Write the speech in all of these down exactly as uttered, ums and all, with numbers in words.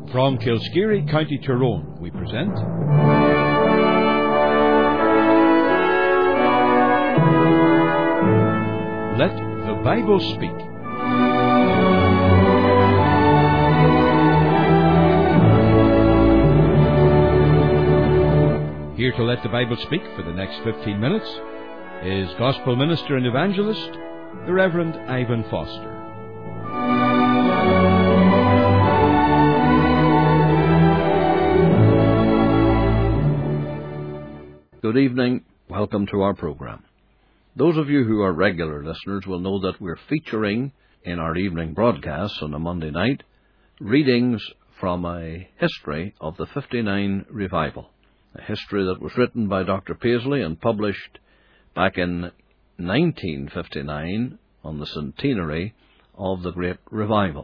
From Kilskeary, County Tyrone, we present Let the Bible Speak. Here to let the Bible speak for the next fifteen minutes is Gospel Minister and Evangelist, the Reverend Ivan Foster. Good evening. Welcome to our program. Those of you who are regular listeners will know that we're featuring in our evening broadcasts on a Monday night readings from a history of the fifty-nine Revival, a history that was written by Doctor Paisley and published back in nineteen fifty-nine on the centenary of the Great Revival.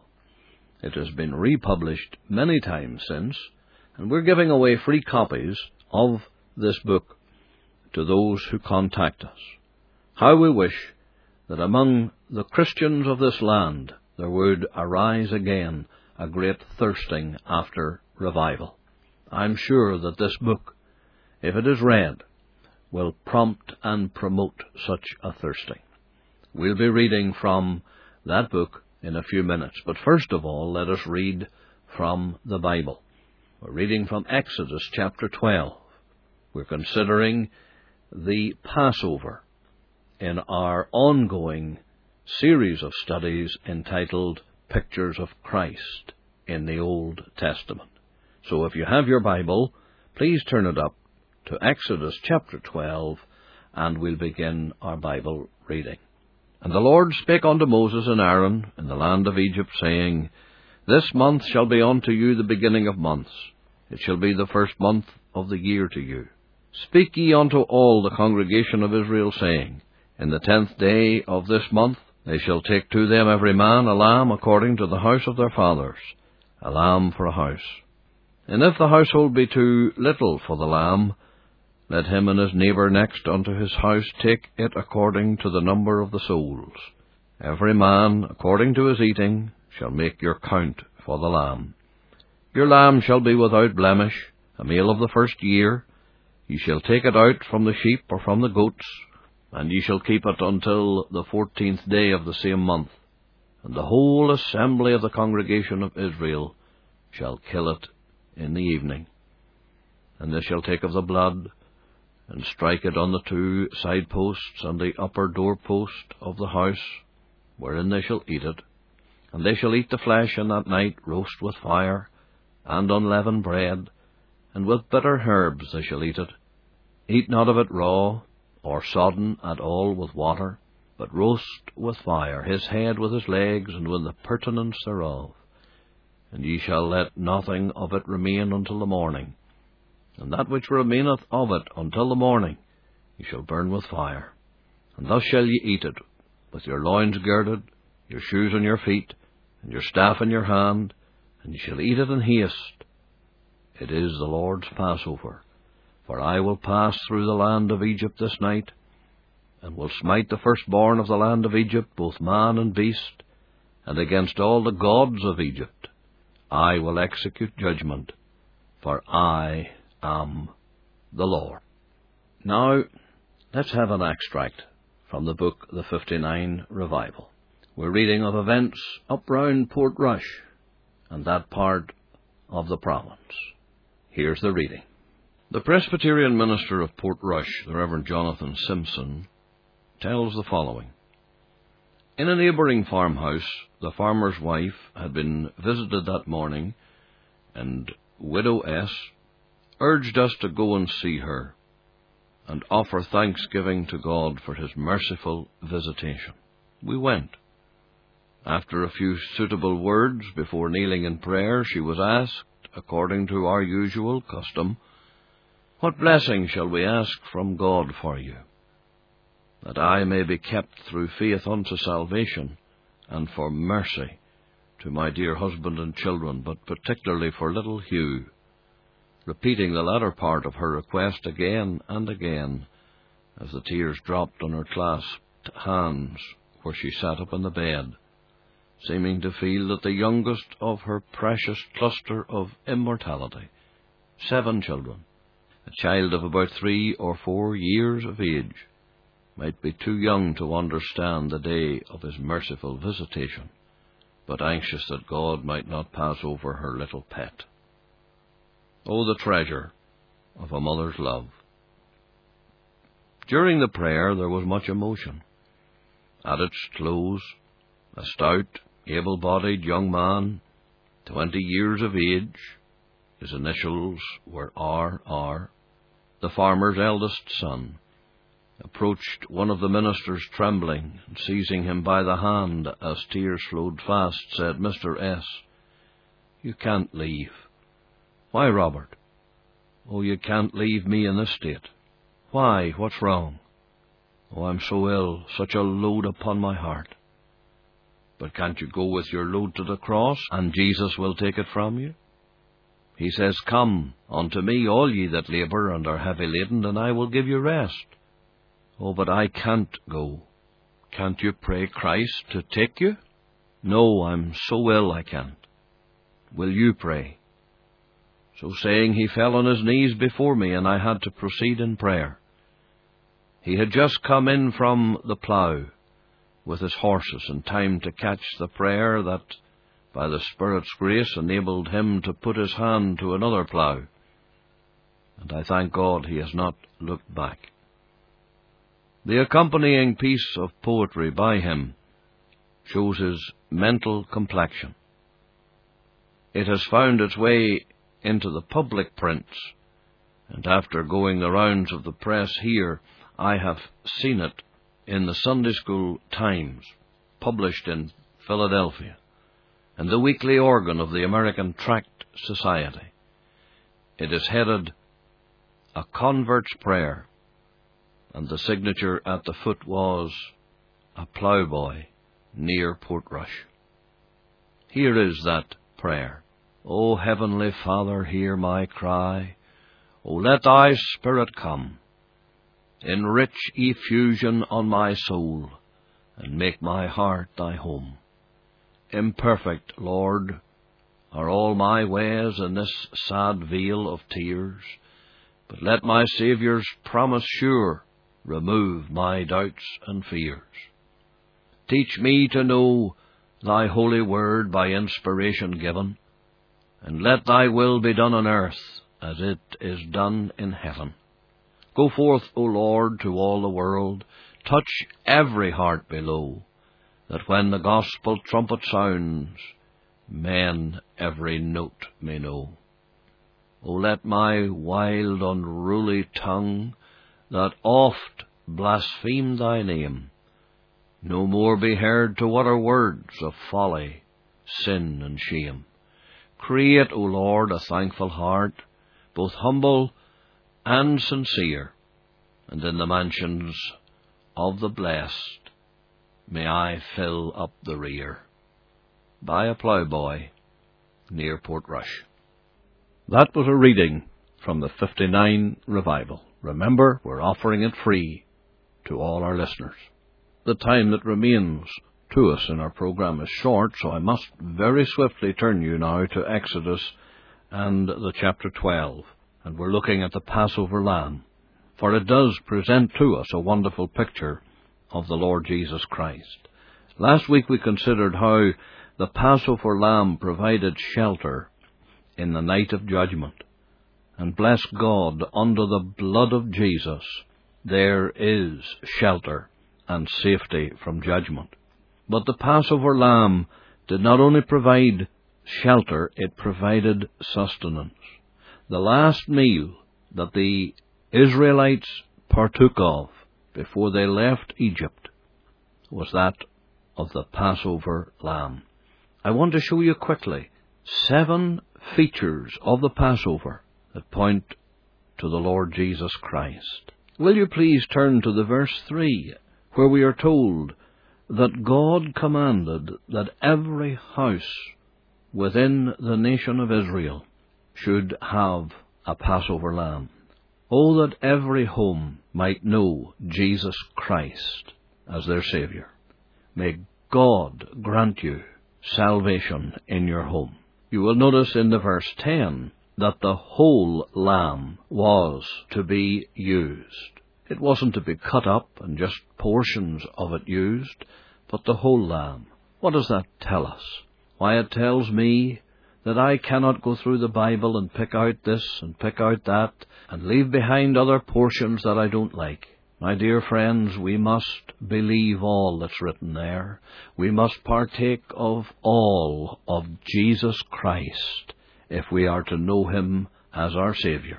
It has been republished many times since, and we're giving away free copies of this book to those who contact us. How we wish that among the Christians of this land there would arise again a great thirsting after revival. I'm sure that this book, if it is read, will prompt and promote such a thirsting. We'll be reading from that book in a few minutes, but first of all, let us read from the Bible. We're reading from Exodus chapter twelve. We're considering the Passover in our ongoing series of studies entitled Pictures of Christ in the Old Testament. So if you have your Bible, please turn it up to Exodus chapter twelve, and we'll begin our Bible reading. And the Lord spake unto Moses and Aaron in the land of Egypt, saying, This month shall be unto you the beginning of months. It shall be the first month of the year to you. Speak ye unto all the congregation of Israel, saying, In the tenth day of this month they shall take to them every man a lamb according to the house of their fathers, a lamb for a house. And if the household be too little for the lamb, let him and his neighbour next unto his house take it according to the number of the souls. Every man, according to his eating, shall make your count for the lamb. Your lamb shall be without blemish, a male of the first year. Ye shall take it out from the sheep or from the goats, and ye shall keep it until the fourteenth day of the same month. And the whole assembly of the congregation of Israel shall kill it in the evening. And they shall take of the blood, and strike it on the two side posts and the upper door post of the house, wherein they shall eat it. And they shall eat the flesh in that night, roast with fire, and unleavened bread, and with bitter herbs they shall eat it. Eat not of it raw, or sodden at all with water, but roast with fire, his head with his legs, and with the purtenance thereof. And ye shall let nothing of it remain until the morning. And that which remaineth of it until the morning ye shall burn with fire. And thus shall ye eat it, with your loins girded, your shoes on your feet, and your staff in your hand, and ye shall eat it in haste. It is the Lord's Passover. For I will pass through the land of Egypt this night, and will smite the firstborn of the land of Egypt, both man and beast, and against all the gods of Egypt I will execute judgment, for I am the Lord. Now, let's have an extract from the book The fifty-nine Revival. We're reading of events up round Portrush, and that part of the province. Here's the reading. The Presbyterian minister of Portrush, the Reverend Jonathan Simpson, tells the following. In a neighbouring farmhouse, the farmer's wife had been visited that morning, and Widow S. urged us to go and see her, and offer thanksgiving to God for his merciful visitation. We went. After a few suitable words before kneeling in prayer, she was asked, according to our usual custom, What blessing shall we ask from God for you, that I may be kept through faith unto salvation, and for mercy to my dear husband and children, but particularly for little Hugh, repeating the latter part of her request again and again, as the tears dropped on her clasped hands where she sat up in the bed, seeming to feel that the youngest of her precious cluster of immortality, seven children, a child of about three or four years of age, might be too young to understand the day of his merciful visitation, but anxious that God might not pass over her little pet. Oh, the treasure of a mother's love! During the prayer there was much emotion. At its close, a stout, able-bodied young man, twenty years of age, his initials were R R, the farmer's eldest son, approached one of the ministers trembling, and seizing him by the hand as tears flowed fast, said, "Mister S, you can't leave." "Why, Robert?" "Oh, you can't leave me in this state." "Why? What's wrong?" "Oh, I'm so ill, such a load upon my heart." "But can't you go with your load to the cross, and Jesus will take it from you? He says, 'Come unto me, all ye that labour and are heavy laden, and I will give you rest.'" "Oh, but I can't go." "Can't you pray Christ to take you?" "No, I'm so ill I can't." "Will you pray?" So saying, he fell on his knees before me, and I had to proceed in prayer. He had just come in from the plough with his horses in time to catch the prayer that, by the Spirit's grace, enabled him to put his hand to another plough. And I thank God he has not looked back. The accompanying piece of poetry by him shows his mental complexion. It has found its way into the public prints, and after going the rounds of the press here, I have seen it in the Sunday School Times, published in Philadelphia, and the weekly organ of the American Tract Society. It is headed, "A Convert's Prayer," and the signature at the foot was, "A Ploughboy near Portrush." Here is that prayer. "O Heavenly Father, hear my cry. O let thy Spirit come in rich effusion on my soul, and make my heart thy home. Imperfect, Lord, are all my ways in this sad vale of tears, but let my Saviour's promise sure remove my doubts and fears. Teach me to know thy holy word by inspiration given, and let thy will be done on earth as it is done in heaven. Go forth, O Lord, to all the world, touch every heart below, that when the gospel trumpet sounds, men every note may know. O let my wild unruly tongue, that oft blasphemed thy name, no more be heard to utter words of folly, sin, and shame. Create, O Lord, a thankful heart, both humble and sincere, and in the mansions of the blessed may I fill up the rear. By a Ploughboy near Portrush. That was a reading from the fifty-nine Revival. Remember, we're offering it free to all our listeners. The time that remains to us in our program is short, so I must very swiftly turn you now to Exodus and the chapter twelve, and we're looking at the Passover lamb, for it does present to us a wonderful picture of the Lord Jesus Christ. Last week we considered how the Passover lamb provided shelter in the night of judgment, and bless God, under the blood of Jesus there is shelter and safety from judgment. But the Passover lamb did not only provide shelter, it provided sustenance. The last meal that the Israelites partook of before they left Egypt was that of the Passover lamb. I want to show you quickly seven features of the Passover that point to the Lord Jesus Christ. Will you please turn to the verse three, where we are told that God commanded that every house within the nation of Israel should have a Passover lamb. Oh, that every home might know Jesus Christ as their Saviour. May God grant you salvation in your home. You will notice in the verse ten that the whole lamb was to be used. It wasn't to be cut up and just portions of it used, but the whole lamb. What does that tell us? Why, it tells me that I cannot go through the Bible and pick out this and pick out that and leave behind other portions that I don't like. My dear friends, we must believe all that's written there. We must partake of all of Jesus Christ if we are to know Him as our Saviour.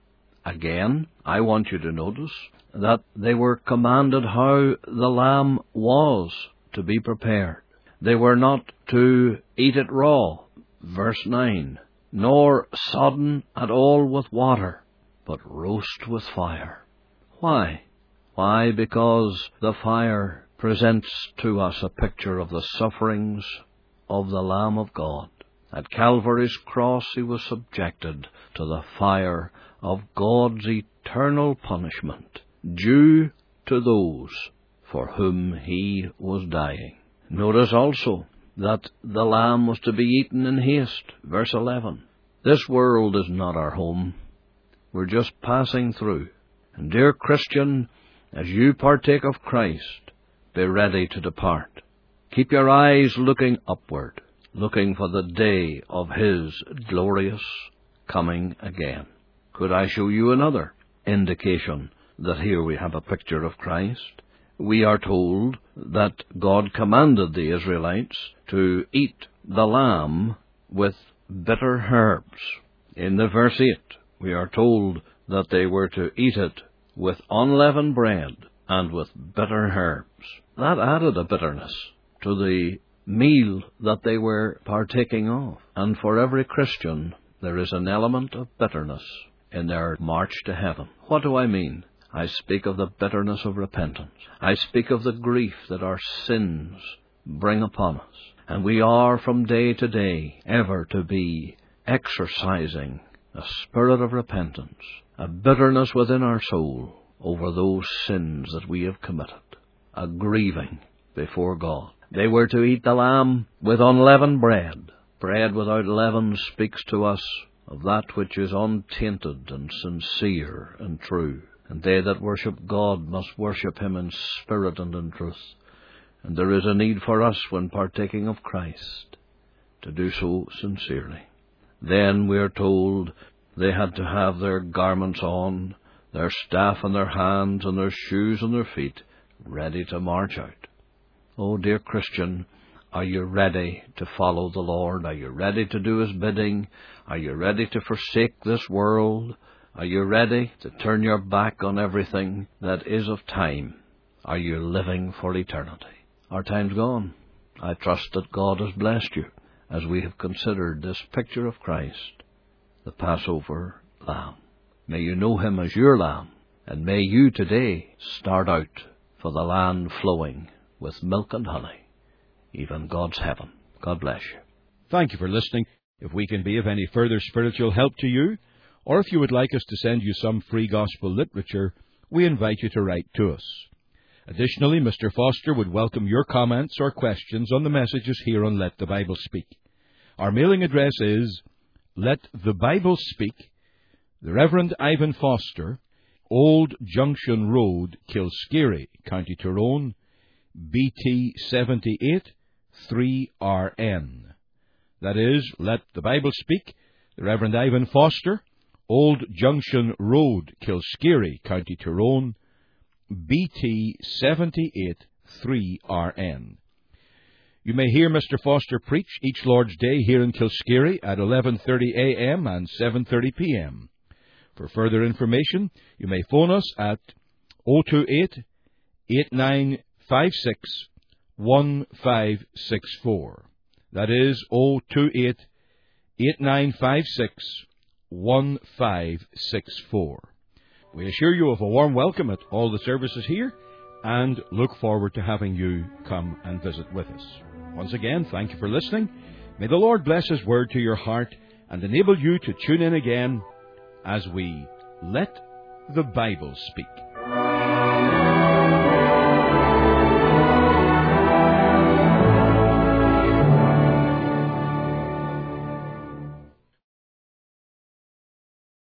Again, I want you to notice that they were commanded how the lamb was to be prepared. They were not to eat it raw, verse nine, nor sodden at all with water, but roast with fire. Why? Why? Because the fire presents to us a picture of the sufferings of the Lamb of God. At Calvary's cross He was subjected to the fire of God's eternal punishment, due to those for whom He was dying. Notice also that the lamb was to be eaten in haste, verse eleven. This world is not our home. We're just passing through. And dear Christian, as you partake of Christ, be ready to depart. Keep your eyes looking upward, looking for the day of His glorious coming again. Could I show you another indication that here we have a picture of Christ? We are told that God commanded the Israelites to eat the lamb with bitter herbs. In the verse eight, we are told that they were to eat it with unleavened bread and with bitter herbs. That added a bitterness to the meal that they were partaking of. And for every Christian, there is an element of bitterness in their march to heaven. What do I mean? I speak of the bitterness of repentance. I speak of the grief that our sins bring upon us. And we are from day to day ever to be exercising a spirit of repentance, a bitterness within our soul over those sins that we have committed, a grieving before God. They were to eat the lamb with unleavened bread. Bread without leaven speaks to us of that which is untainted and sincere and true. And they that worship God must worship Him in spirit and in truth. And there is a need for us, when partaking of Christ, to do so sincerely. Then we are told they had to have their garments on, their staff in their hands, and their shoes on their feet, ready to march out. Oh, dear Christian, are you ready to follow the Lord? Are you ready to do His bidding? Are you ready to forsake this world? Are you ready to turn your back on everything that is of time? Are you living for eternity? Our time's gone. I trust that God has blessed you as we have considered this picture of Christ, the Passover Lamb. May you know Him as your Lamb, and may you today start out for the land flowing with milk and honey, even God's heaven. God bless you. Thank you for listening. If we can be of any further spiritual help to you, or if you would like us to send you some free gospel literature, we invite you to write to us. Additionally, Mister Foster would welcome your comments or questions on the messages here on Let the Bible Speak. Our mailing address is Let the Bible Speak, the Reverend Ivan Foster, Old Junction Road, Kilskeary, County Tyrone, B T seventy-eight three R N. That is, Let the Bible Speak, the Reverend Ivan Foster, Old Junction Road, Kilskeary, County Tyrone, B T seventy-eight three R N. You may hear Mister Foster preach each Lord's Day here in Kilskeary at eleven thirty a m and seven thirty p m For further information, you may phone us at oh two eight, eight nine five six, one five six four. That is oh two eight, eight nine five six, one five six four. We assure you of a warm welcome at all the services here and look forward to having you come and visit with us. Once again, thank you for listening. May the Lord bless His word to your heart and enable you to tune in again as we Let the Bible Speak.